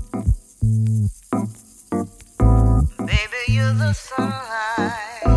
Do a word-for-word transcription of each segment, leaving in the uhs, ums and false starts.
Baby, you're the sunlight.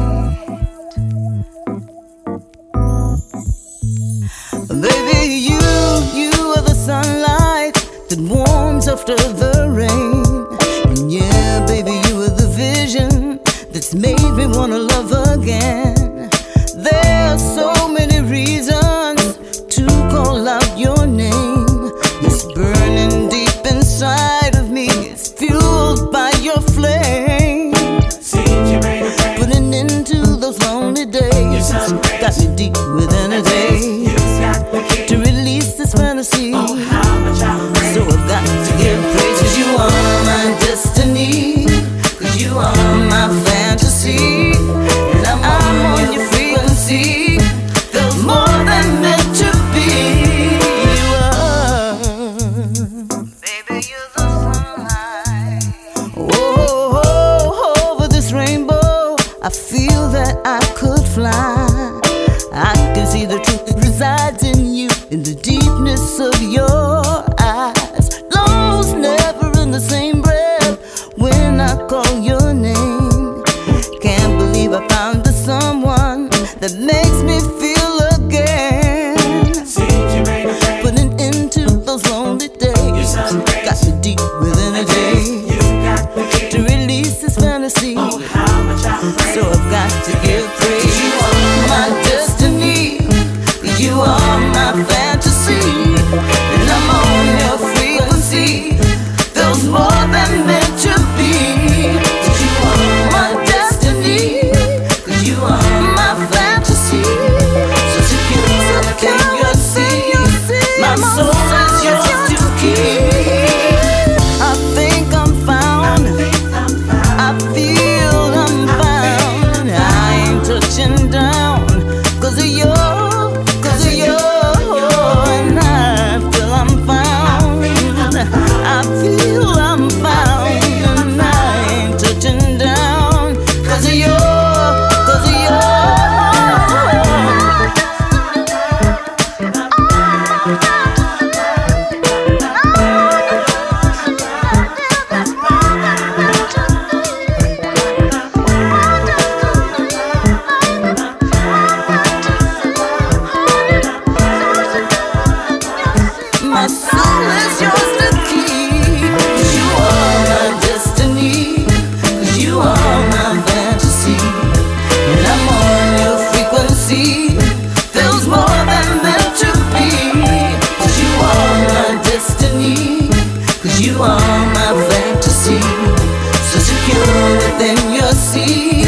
Baby, you, you are the sunlight that warms after the rain. And yeah, baby, you are the vision that's made me wanna love again. There are so many reasons to call out your name. It's burning deep inside of me. It's fueled by your flame. Seems you made a break. Putting into those lonely days. Got me deep within a day. To release this fantasy. Oh, how much I pray. So I've got to give praise. Cause you are my destiny. Cause you are my fantasy. And I'm, I'm on your frequency. Feels more than meant to be. You are. Baby, you're the sunlight. Oh, oh, oh, over this rainbow I feel that I could fly. I can see the truth that resides in you, in the deepness of your eyes. Lost never in the same breath when I call your name. Can't believe I found the someone that makes me feel again. Seems you made a break. Putting into those lonely days. Got me deep within a day. To release this fantasy. Oh, how much I pray. So I've got to give praise. You are my destiny. You are my fantasy. And I'm on your frequency. Feels more than meant to be. Cause you are my destiny. Cause you are my fantasy. So secure within your sea. My soul is yours to keep. I think I'm found. I feel I'm found. I ain't touching down. Cause of you. Cause of you. And I feel I'm found. I feel I'm found. And I ain't touching down. Cause of you. Cause of you. My soul is yours to keep. Cause you are my destiny. Cause you are my fantasy. And I'm on your frequency. Feels more than meant to be. Cause you are my destiny. Cause you are my fantasy. So secure within your sea.